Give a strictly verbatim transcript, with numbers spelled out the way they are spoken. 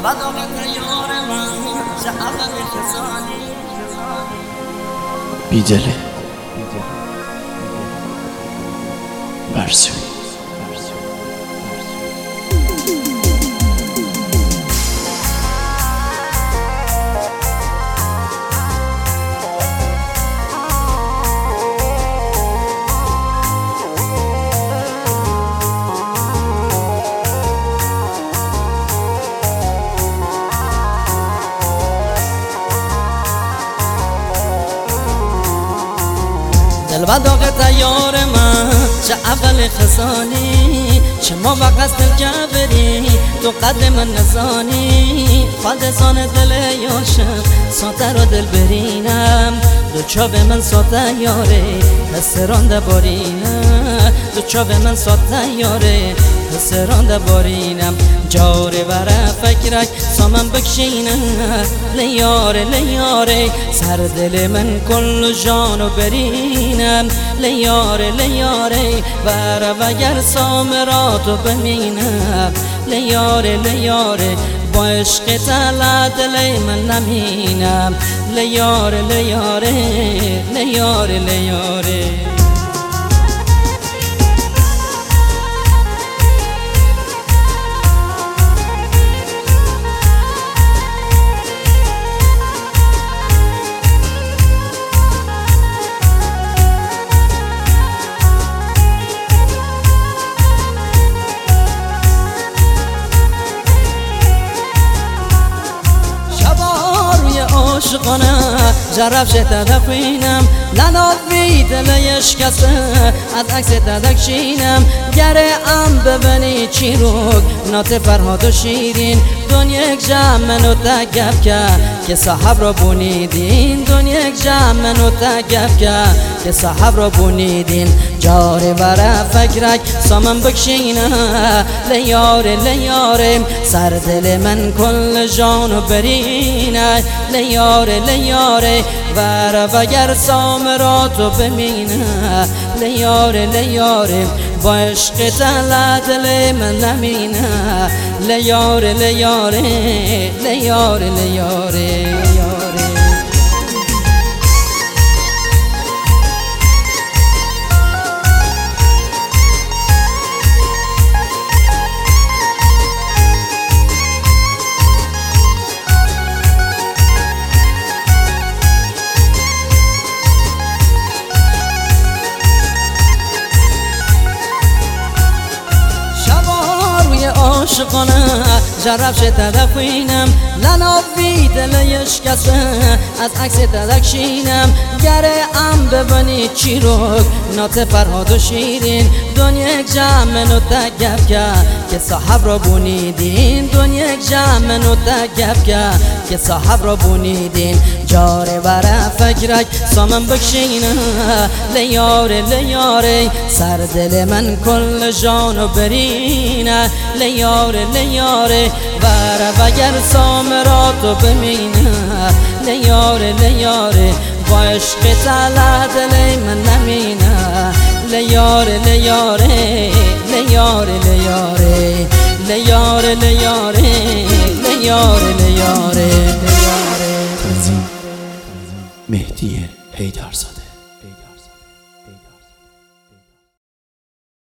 بیدله برسوی دل و داغ تیار من چه اول خسانی چه ما وقت دل جبری تو قدر من نزانی خالد زان دل یاشم ساته را دل برینم دو چاو من ساته یاره پسرانده بارینم دو چاو من ساته یاره پسرانده بارینم جاره وره فکرک سامن بکشینم لیاره لیاره سر دل من کل جانو برینم لیاره لیاره وره وگر سامراتو بمینم لیاره لیاره با عشق تلا دل من نمینم لیاره لیاره لیاره لیاره عاشقانه جرب شده دفینم لنات بی دلیش کسه از عکس تدکشینم گره ام ببینی چی روگ نات فرهاد و شیرین دون یک جمع منو تگف که که صاحب را بونیدین دون یک جمع منو تگف که که صاحب را بونیدین جاره بره فکرک سامن بکشینه لیاره لیاره سر دل من کل جانو برینه لیاره لیاره بره وگر سامراتو بمینه لیاره لیاره با عشق تلا دل من نمینه لیاره لیاره لیاره لیاره عاشقانه جرب شده دفینم لناب بی دلیش کسه از عکس تدکشینم گره ام ببینی چی روگ نات فرهاد و شیرین دون یک جمع منو تگف که که صاحب را بونیدین دون یک جمع منو تگف که که صاحب را بونیدین جاره بره فکرک سامن بکشینه لیاره لیاره سر دل من کل جانو برینه لیاره لیاره بره وگر سامراتو بمینه لیاره لیاره با عشق تلا دل من نمینه لیاره لیاره لیاره لیاره لیاره لیاره لیاره لیاره تنظیم مهدی حیدرزاده.